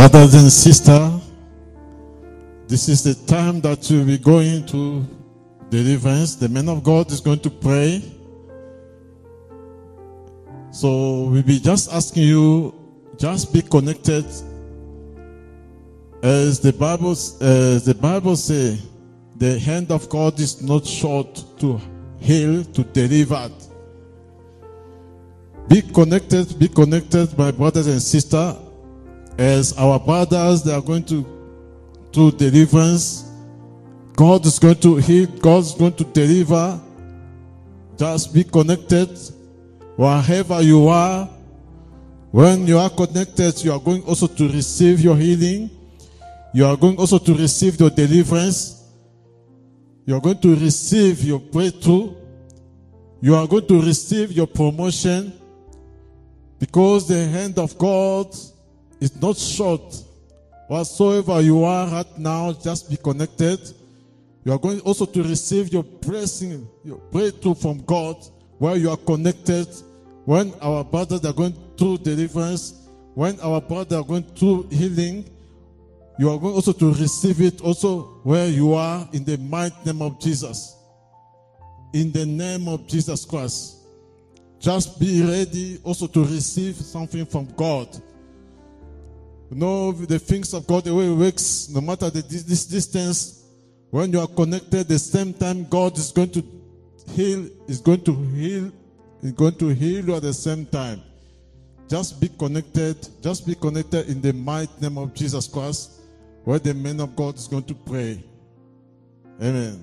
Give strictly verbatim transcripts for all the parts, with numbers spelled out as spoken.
Brothers and sisters, this is the time that you'll be going to deliverance. The man of God is going to pray. So we'll be just asking you, just be connected. As the Bible, as the Bible says, the hand of God is not short to heal, to deliver. Be connected, be connected, my brothers and sisters. As our brothers, they are going to do deliverance. God is going to heal. God is going to deliver. Just be connected. Wherever you are, when you are connected, you are going also to receive your healing. You are going also to receive your deliverance. You are going to receive your breakthrough. You are going to receive your promotion. Because the hand of God is not short. Whatsoever you are right now, just be connected. You are going also to receive your blessing, your breakthrough from God, where you are connected. When our brothers are going through deliverance, when our brothers are going through healing, you are going also to receive it also where you are, in the mighty name of Jesus. In the name of Jesus Christ. Just be ready also to receive something from God. You know, the things of God, the way it works, no matter the this distance, when you are connected, the same time God is going to heal, is going to heal, is going to heal you at the same time. Just be connected, just be connected in the mighty name of Jesus Christ, where the man of God is going to pray. Amen.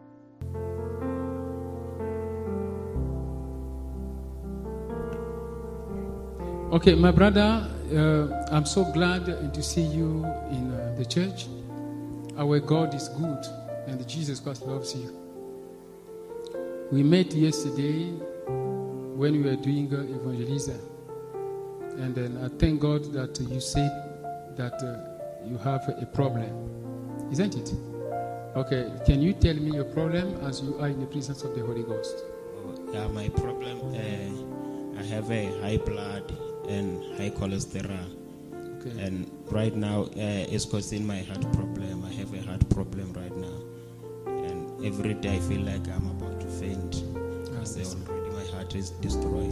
Okay, my brother, uh, I'm so glad to see you in uh, the church. Our God is good and Jesus Christ loves you. We met yesterday when we were doing uh, evangelism. And then I thank God that you said that uh, you have a problem. Isn't it? Okay, can you tell me your problem as you are in the presence of the Holy Ghost? Oh, yeah, my problem, uh, I have a high blood and high cholesterol. Okay. And right now, uh, it's causing my heart problem. I have a heart problem right now. And every day I feel like I'm about to faint. I say already my heart is destroyed.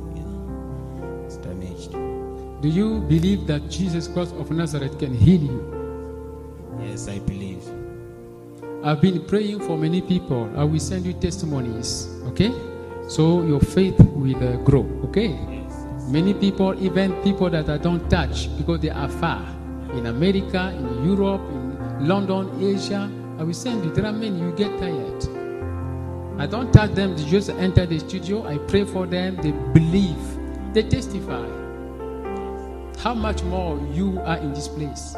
Yeah. It's damaged. Do you believe that Jesus Christ of Nazareth can heal you? Yes, I believe. I've been praying for many people. I will send you testimonies. Okay? So your faith will uh, grow. Okay? Many people, even people that I don't touch because they are far. In America, in Europe, in London, Asia, I will send you. There are many, you get tired. I don't touch them, they just enter the studio. I pray for them, they believe, they testify. How much more you are in this place?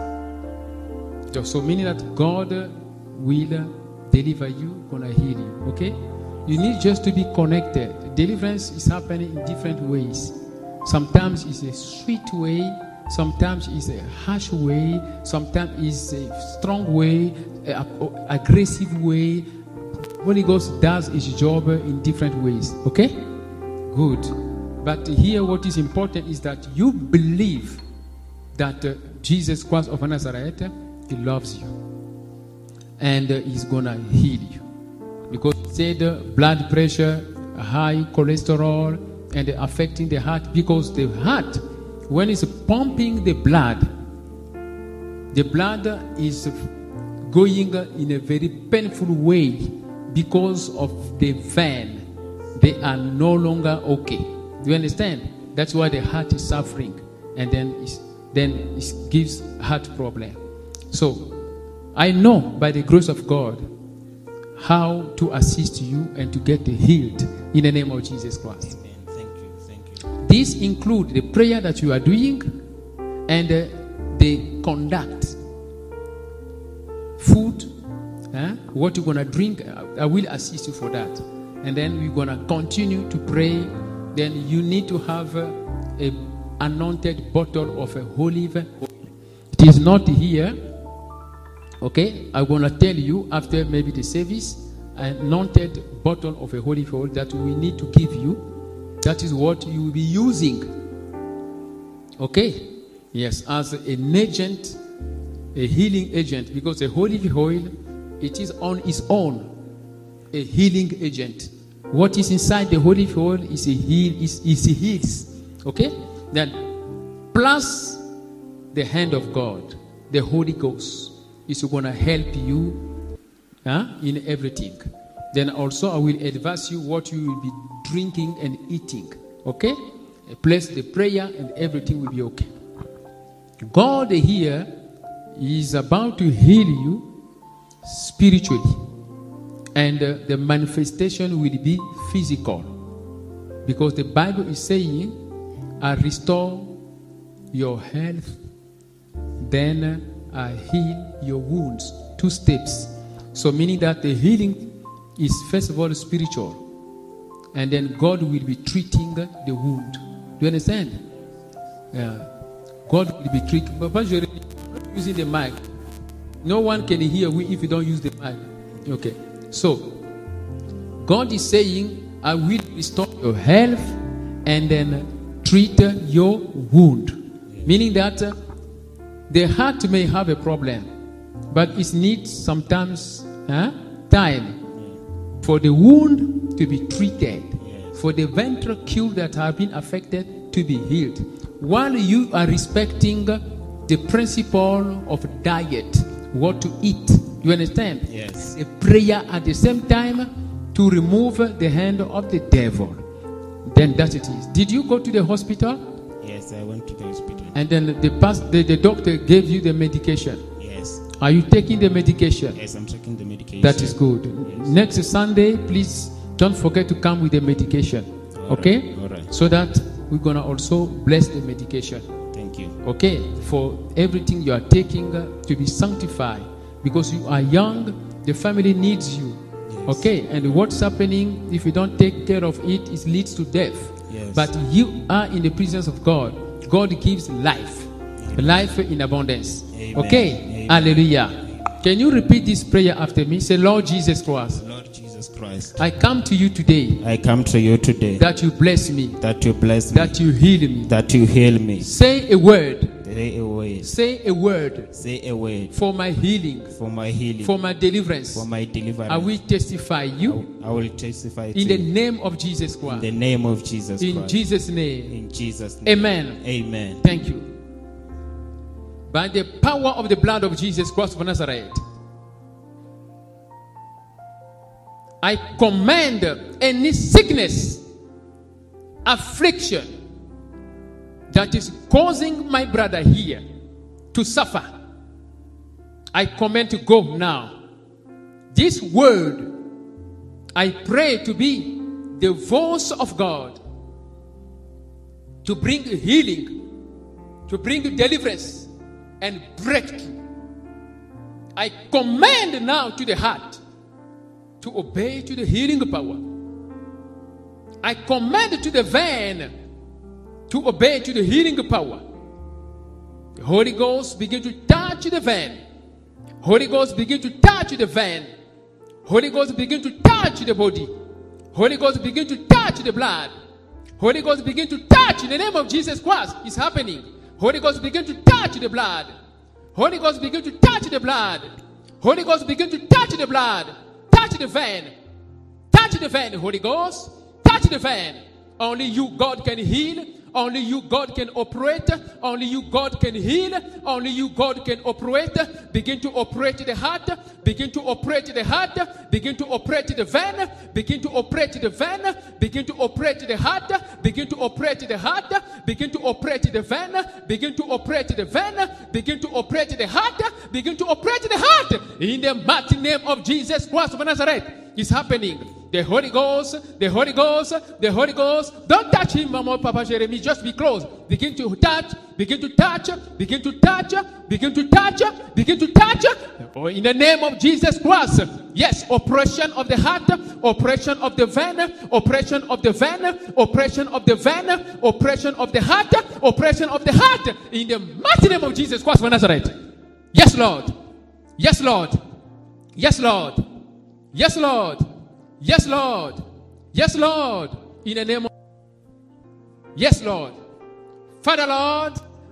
So meaning that God will deliver you, gonna heal you, okay? You need just to be connected. Deliverance is happening in different ways. Sometimes it's a sweet way, sometimes it's a harsh way, sometimes it's a strong way, an aggressive way. Holy Ghost does its job in different ways. Okay? Good. But here what is important is that you believe that uh, Jesus Christ of Nazareth, He loves you. And uh, He's going to heal you. Because He said uh, blood pressure, high cholesterol, and affecting the heart, because the heart, when it's pumping the blood, the blood is going in a very painful way because of the vein. They are no longer okay. Do you understand? That's why the heart is suffering, and then it's, then it gives heart problem. So I know by the grace of God how to assist you and to get healed in the name of Jesus Christ. This includes the prayer that you are doing and uh, the conduct. Food, eh? What you're going to drink, I will assist you for that. And then we're going to continue to pray. Then you need to have uh, a anointed bottle of a olive oil. It is not here. Okay, I'm going to tell you after maybe the service, an anointed bottle of a olive oil that we need to give you. That is what you will be using. Okay? Yes, as an agent, a healing agent, because the olive oil, it is on its own a healing agent. What is inside the olive oil is a heal, is, is a heals. Okay? Then plus the hand of God, the Holy Ghost is going to help you huh, in everything. Then also I will advise you what you will be drinking and eating. Okay? Place the prayer and everything will be okay. God here is about to heal you spiritually. And uh, the manifestation will be physical. Because the Bible is saying, I restore your health, then I heal your wounds. Two steps. So meaning that the healing is first of all spiritual. And then God will be treating the wound. Do you understand? Yeah. God will be treating. Papa Jeremy, using the mic. No one can hear we if you don't use the mic. Okay. So, God is saying, I will restore your health and then treat your wound. Yeah. Meaning that uh, the heart may have a problem, but it needs sometimes uh, time yeah. for the wound to be treated, yes. for the ventricle that have been affected to be healed. While you are respecting the principle of diet, what to eat. You understand? Yes. A prayer at the same time to remove the hand of the devil. Then that it is. Did you go to the hospital? Yes, I went to the hospital. And then the past, the, the doctor gave you the medication. Yes. Are you taking the medication? Yes, I'm taking the medication. That is good. Yes. Next Sunday, please don't forget to come with the medication. All okay? Right. All right. So that we're going to also bless the medication. Thank you. Okay? For everything you are taking uh, to be sanctified. Because you are young, the family needs you. Yes. Okay? And what's happening, if you don't take care of it, it leads to death. Yes. But you are in the presence of God. God gives life. Amen. Life in abundance. Amen. Okay? Amen. Hallelujah. Amen. Can you repeat this prayer after me? Say, Lord Jesus Christ. Lord Jesus Christ. I come to you today. I come to you today. That you bless me. That you bless me. That you heal me. That you heal me. Say a word. Say a word. Say a word. Say a word. For my healing. For my healing. For my deliverance. For my deliverance. I will testify you. I will, I will testify in to the you. name of Jesus Christ. In the name of Jesus in Christ. Jesus' name. In Jesus' name. Amen. Amen. Thank you. By the power of the blood of Jesus Christ of Nazareth, I command any sickness, affliction that is causing my brother here to suffer. I command to go now. This word, I pray to be the voice of God to bring healing, to bring deliverance and breakthrough. I command now to the heart to obey to the healing power. I command to the vein to obey to the healing power. The Holy Ghost begin to touch the vein. Holy Ghost begin to touch the vein. Holy Ghost begin to touch the body. Holy Ghost begin to touch the blood. Holy Ghost begin to touch in the name of Jesus Christ. It's happening. Holy Ghost begin to touch the blood. Holy Ghost begin to touch the blood. Holy Ghost begin to touch the blood. Touch the vein. Touch the vein, Holy Ghost. Touch the vein. Only you, God, can heal. Only you, God, can operate. Only you, God, can heal. Only you, God, can operate. Begin to operate the heart. Begin to operate the heart. Begin to operate the vein. Begin to operate the vein. Begin to operate the heart. Begin to operate the heart. Begin to operate the vein. Begin to operate the vein. Begin to operate the heart. Begin to operate the heart. In the mighty name of Jesus Christ of Nazareth, it's happening. The Holy Ghost, the Holy Ghost, the Holy Ghost. Don't touch him, Mama, Papa Jeremy. Just be close. Begin to touch, begin to touch, begin to touch, begin to touch, begin to touch. Oh, in the name of Jesus Christ. Yes, oppression of the heart, oppression of the vein, oppression of the vein, oppression of the vein, oppression of the heart, oppression of the heart. In the mighty name of Jesus Christ of Nazareth. Yes, Lord. Yes, Lord. Yes, Lord. Yes, Lord. Yes, Lord. Yes, Lord. In the name of... Yes, Lord. Father, Lord,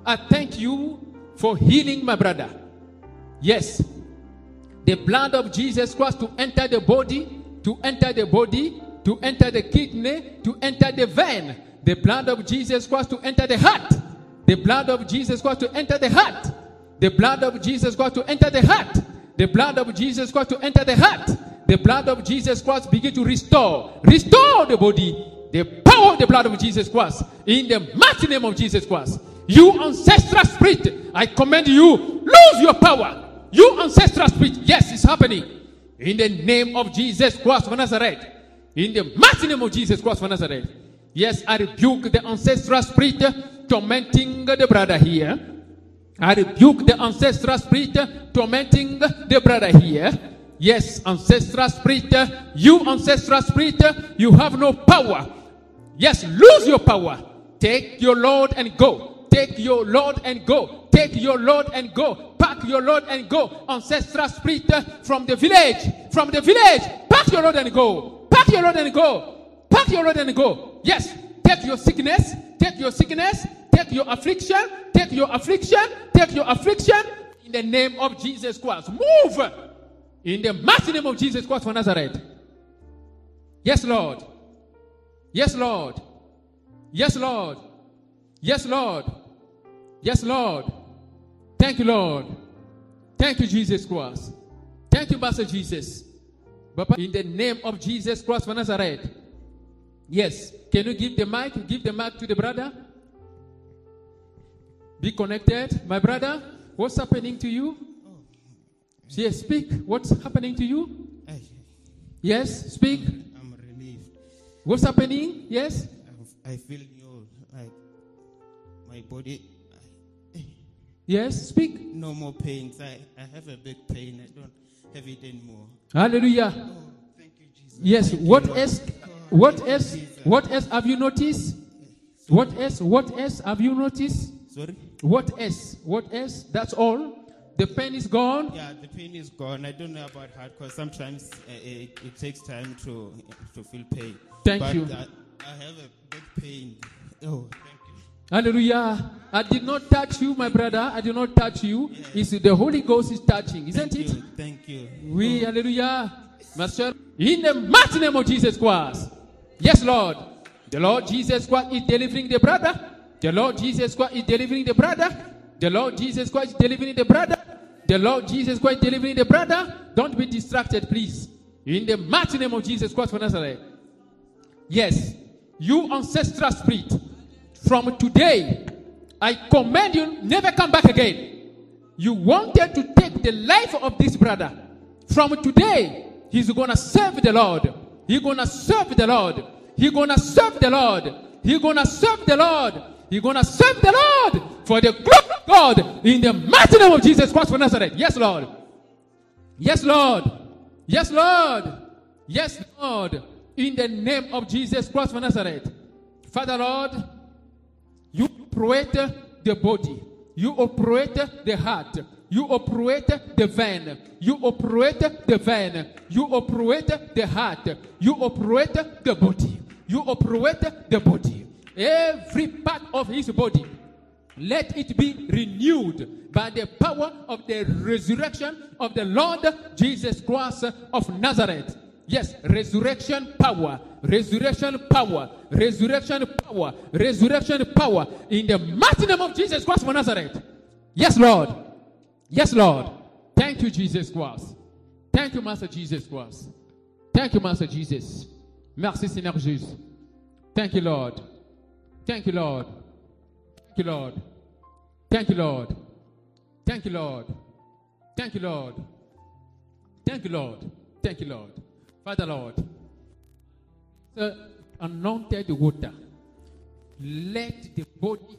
I thank you for healing my brother. Yes. The blood of Jesus Christ to enter the body, to enter the body, to enter the kidney, to enter the vein. The blood of Jesus Christ to enter the heart. The blood of Jesus Christ to enter the heart. The blood of Jesus Christ to enter the heart. The blood of Jesus Christ to enter the heart. The blood of Jesus Christ begin to restore. Restore the body. The power of the blood of Jesus Christ. In the mighty name of Jesus Christ. You ancestral spirit, I command you, lose your power. You ancestral spirit, yes, it's happening. In the name of Jesus Christ of Nazareth. In the mighty name of Jesus Christ of Nazareth. Yes, I rebuke the ancestral spirit tormenting the brother here. I rebuke the ancestral spirit tormenting the brother here. Yes, ancestral spirit, you ancestral spirit, you have no power. Yes, lose your power. Take your load and go. Take your load and go. Take your load and go. Pack your load and go. Ancestral spirit from the village. From the village. Pack your load and go. Pack your load and go. Pack your load and go. Yes. Take your sickness. Take your sickness. Take your affliction. Take your affliction. Take your affliction. In the name of Jesus Christ. Move. In the mighty name of Jesus Christ of Nazareth. Yes, Lord. Yes, Lord. Yes, Lord. Yes, Lord. Yes, Lord. Thank you, Lord. Thank you, Jesus Christ. Thank you, Master Jesus. Papa, in the name of Jesus Christ of Nazareth. Yes. Can you give the mic? Give the mic to the brother. Be connected. My brother, what's happening to you? Yes, speak. What's happening to you? Yes, speak. I'm relieved. What's happening? Yes. I feel new, like my body. Yes, speak. No more pains. I, I have a big pain. I don't have it anymore. Hallelujah. Oh, thank you, Jesus. Yes. Thank What you, else? Lord. What Thank you, else? Jesus. What else have you noticed? What else? What else have you noticed? Sorry? What else? What else? That's all. The pain is gone. Yeah, the pain is gone. I don't know about heart because sometimes uh, it, it takes time to to feel pain. Thank but you. I, I have a big pain. Oh, thank you. Hallelujah. I did not touch you, my brother. I did not touch you. Yeah. It's the Holy Ghost is touching, isn't Thank it? you. Thank you. We, hallelujah. Master, in the mighty name of Jesus Christ. Yes, Lord. The Lord Jesus Christ is delivering the brother. The Lord Jesus Christ is delivering the brother. The Lord Jesus Christ is delivering the brother. The Lord Jesus Christ is delivering the brother. Don't be distracted, please. In the mighty name of Jesus Christ of Nazareth. Yes. You ancestral spirit, from today, I command you, never come back again. You wanted to take the life of this brother. From today, he's going to serve the Lord. He's going to serve the Lord. He's going to serve the Lord. He's going to serve the Lord. He's going to serve the Lord for the glory of God in the mighty name of Jesus Christ of Nazareth. Yes, Lord. Yes, Lord. Yes, Lord. Yes, Lord. In the name of Jesus Christ of Nazareth. Father, Lord, you operate the body. You operate the heart. You operate the vein. You operate the vein. You operate the heart. You operate the body. You operate the body. Every part of his body, let it be renewed by the power of the resurrection of the Lord Jesus Christ of Nazareth. Yes, resurrection power, resurrection power, resurrection power, resurrection power in the mighty name of Jesus Christ of Nazareth. Yes, Lord. Yes, Lord. Thank you, Jesus Christ. Thank you, Master Jesus Christ. Thank you, Master Jesus. Merci, Seigneur Jesus. Thank you, Lord. Thank you, Lord. Thank you, Lord. Thank you, Lord. Thank you, Lord. Thank you, Lord. Thank you, Lord. Thank you, Lord. Father, Lord, the anointed water, let the body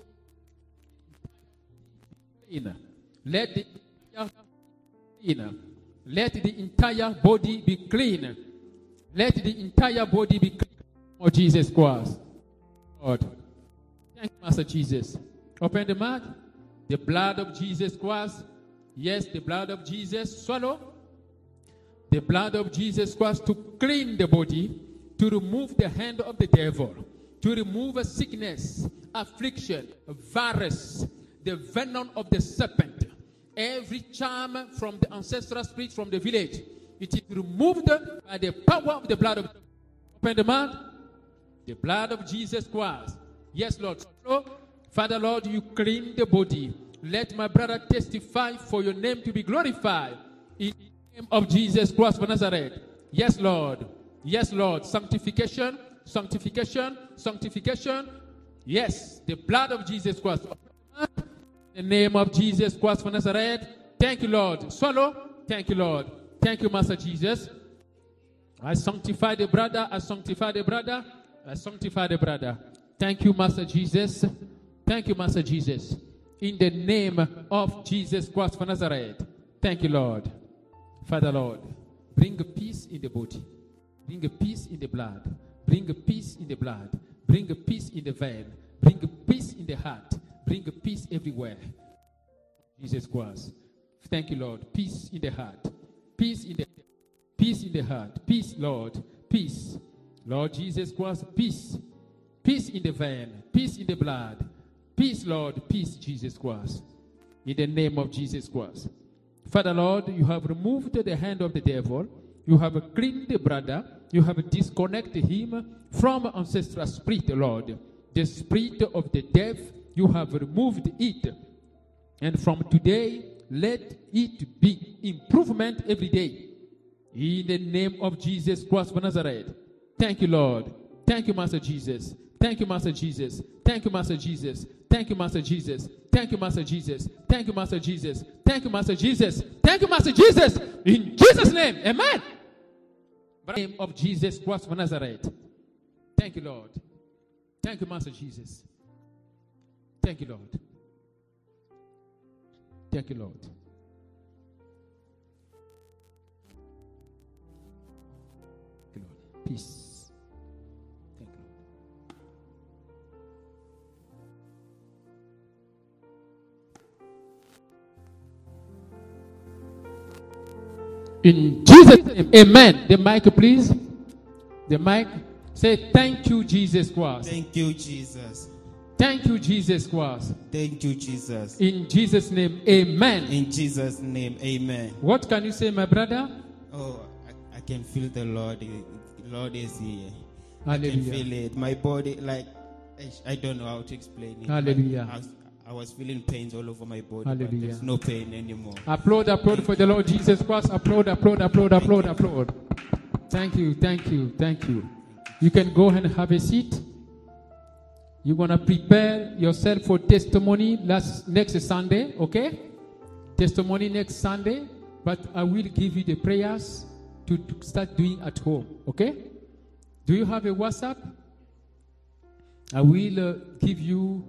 clean. Let the clean. Let the entire body be clean. Let the entire body be clean. Oh, Jesus Christ. Lord. Thank you, Master Jesus. Open the mouth. The blood of Jesus Christ. Yes, the blood of Jesus. Swallow. The blood of Jesus Christ to clean the body, to remove the hand of the devil, to remove a sickness, affliction, virus. the venom of the serpent, every charm from the ancestral spirit from the village, it is removed by the power of the blood of Jesus. Open the mouth. The blood of Jesus Christ. Yes, Lord. So, Father, Lord, you clean the body. Let my brother testify for your name to be glorified. In the name of Jesus Christ of Nazareth. Yes, Lord. Yes, Lord. Sanctification, sanctification, sanctification. Yes, the blood of Jesus Christ. In the name of Jesus Christ of Nazareth. Thank you, Lord. Swallow. Thank you, Lord. Thank you, Master Jesus. I sanctify the brother. I sanctify the brother. I sanctify the brother. Thank you, Master Jesus. Thank you, Master Jesus. In the name of Jesus Christ of Nazareth. Thank you, Lord. Father, Lord, bring a peace in the body. Bring a peace in the blood. Bring a peace in the blood. Bring a peace in the vein. Bring a peace in the heart. Bring a peace everywhere. Jesus Christ. Thank you, Lord. Peace in the heart. Peace in the peace in the heart. Peace, Lord. Peace. Lord Jesus Christ, peace. Peace in the vein. Peace in the blood. Peace, Lord. Peace, Jesus Christ. In the name of Jesus Christ. Father, Lord, you have removed the hand of the devil. You have cleaned the brother. You have disconnected him from ancestral spirit, Lord. The spirit of the death, you have removed it. And from today, let it be improvement every day. In the name of Jesus Christ of Nazareth. Thank you, Lord. Thank you, Master Jesus. Thank you, Master Jesus. Thank you, Master Jesus. Thank you, Master Jesus. Thank you, Master Jesus. Thank you, Master Jesus. Thank you, Master Jesus. Thank you, Master Jesus. In Jesus' name, amen. In the name of Jesus Christ of Nazareth. Thank you, Lord. Thank you, Master Jesus. Thank you, Lord. Thank you, Lord. Thank you, Lord. Peace. Thank you, Lord. In Jesus' name, amen. The mic, please. The mic. Say, thank you, Jesus Christ. Thank you, Jesus. Thank you, Jesus Christ. Thank you, Jesus. In Jesus' name, amen. In Jesus' name, amen. What can you say, my brother? Oh, I, I can feel the Lord. The Lord is here. Hallelujah. I can feel it. My body, like, I, I don't know how to explain it. Hallelujah. I was, I was feeling pains all over my body. Hallelujah. But there's no pain anymore. Applaud, applaud for the Lord Jesus Christ. Applaud, applaud, applaud, applaud, applaud. Thank you, thank you, thank you. You can go and have a seat. You're going to prepare yourself for testimony last, next Sunday, okay? Testimony next Sunday. But I will give you the prayers to, to start doing at home, okay? Do you have a WhatsApp? I will uh, give you,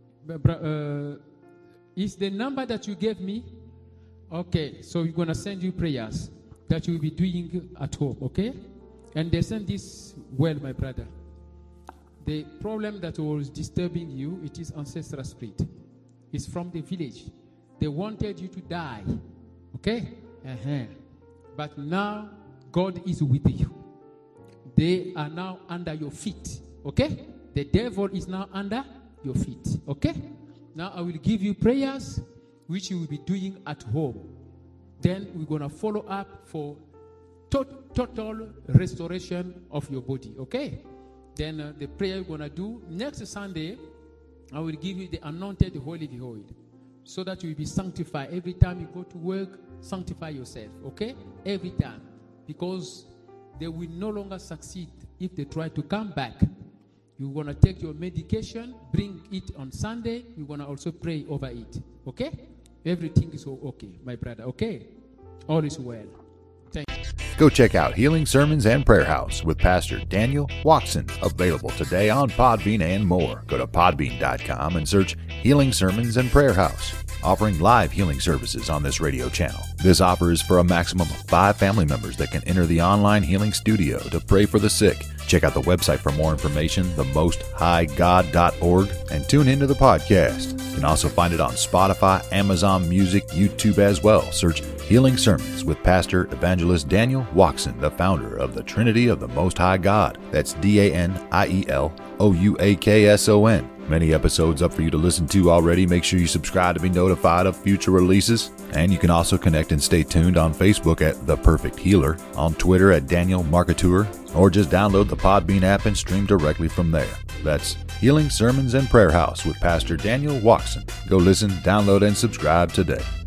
uh, is the number that you gave me? Okay, so we're going to send you prayers that you will be doing at home, okay? And they send this well, my brother. The problem that was disturbing you, it is ancestral spirit. It's from the village. They wanted you to die. Okay? Uh-huh. But now, God is with you. They are now under your feet. Okay? The devil is now under your feet. Okay? Now, I will give you prayers, which you will be doing at home. Then, we're going to follow up for tot- total restoration of your body. Okay? Then uh, the prayer you're going to do next Sunday, I will give you the anointed holy oil so that you will be sanctified. Every time you go to work, sanctify yourself, okay? Every time. Because they will no longer succeed if they try to come back. You're going to take your medication, bring it on Sunday. You're going to also pray over it, okay? Everything is okay, my brother, okay? All is well. Thank you. Go check out Healing Sermons and Prayer House with Pastor Daniel Watson, available today on Podbean and more. Go to podbean dot com and search Healing Sermons and Prayer House, offering live healing services on this radio channel. This offer is for a maximum of five family members that can enter the online healing studio to pray for the sick. Check out the website for more information, the most high god dot org, and tune into the podcast. You can also find it on Spotify, Amazon Music, YouTube as well. Search Healing Sermons with Pastor Evangelist Daniel Watson, the founder of the Trinity of the Most High God. That's D A N I E L O U A K S O N. Many episodes up for you to listen to already. Make sure you subscribe to be notified of future releases. And you can also connect and stay tuned on Facebook at The Perfect Healer, on Twitter at Daniel Marketeur, or just download the Podbean app and stream directly from there. That's Healing Sermons and Prayer House with Pastor Daniel Watson. Go listen, download, and subscribe today.